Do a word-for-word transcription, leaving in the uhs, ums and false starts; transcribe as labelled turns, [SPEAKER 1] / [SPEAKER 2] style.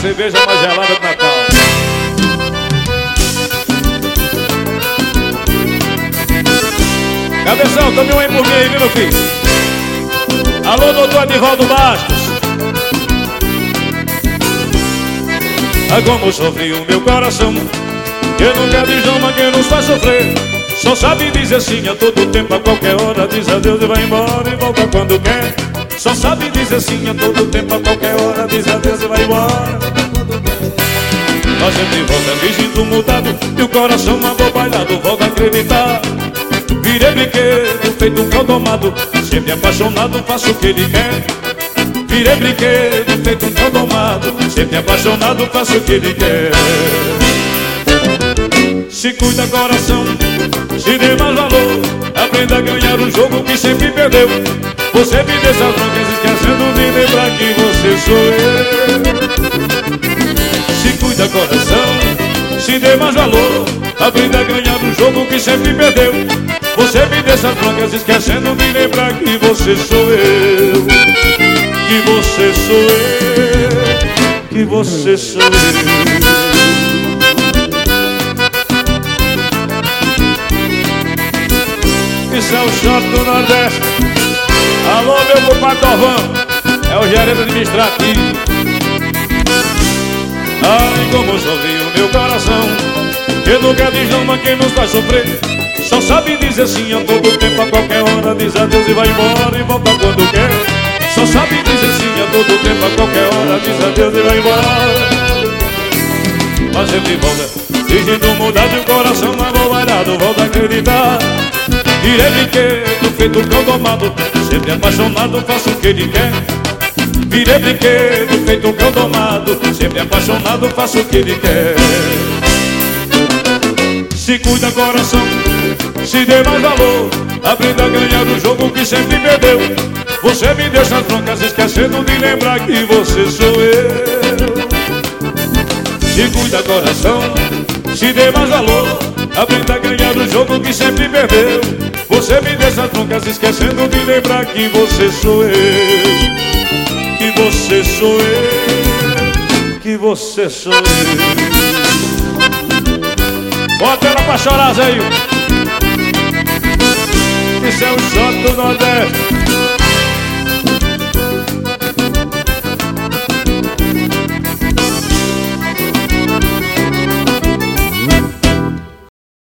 [SPEAKER 1] cerveja mais gelada do Natal. Cabeção, tome um aí por mim aí, viu, meu filho? Alô, doutor Adivaldo Bastos. Ah, como sofre o meu coração, que nunca desama quem nos faz sofrer. Só sabe dizer sim a todo tempo, a qualquer hora. Diz adeus e vai embora e volta quando quer. Só sabe dizer sim a todo tempo, a qualquer hora. Diz adeus e vai embora. A gente volta fingindo mudado e o coração abobalhado volta a acreditar. Virei brinquedo, feito um cão domado, sempre apaixonado, faço o que ele quer. Virei brinquedo, feito um cão domado, sempre apaixonado, faço o que ele quer. Se cuida, coração, se dê mais valor, aprenda a ganhar o jogo que sempre perdeu. Você me deixa as broncas esquecendo de lembrar que você sou eu. Se cuida, coração, se dê mais valor, aprenda a ganhar o jogo que sempre perdeu. Você me deixa as broncas esquecendo de lembrar que você sou eu. Que você sou eu. Que você sou eu. Isso é o shot do Nordeste. Alô, meu compadre Torvão, é o gerente administrativo. Ai, como sofre o meu coração, que nunca deslama quem nos faz sofrer. Só sabe dizer sim a todo tempo, a qualquer hora. Diz adeus e vai embora e volta quando quer. Só sabe dizer sim a todo tempo, a qualquer hora. Diz adeus e vai embora. Mas sempre volta fingindo mudar de um coração abobalhado, volta a acreditar. Virei brinquedo, feito um cão domado, sempre apaixonado, faço o que ele quer. Virei brinquedo, feito um cão domado, sempre apaixonado, faço o que ele quer. Se cuida, coração, se dê mais valor, aprenda a ganhar o jogo que sempre perdeu. Você me deixa as broncas esquecendo de lembrar que você sou eu. Se cuida, coração, se dê mais valor, aprenda a ganhar o jogo que sempre perdeu. Você me deixa as broncas esquecendo de lembrar que você sou eu. Que você sou eu. Que você sou eu. Bota ela pra chorar, Zé. Isso é o shot do Nordeste.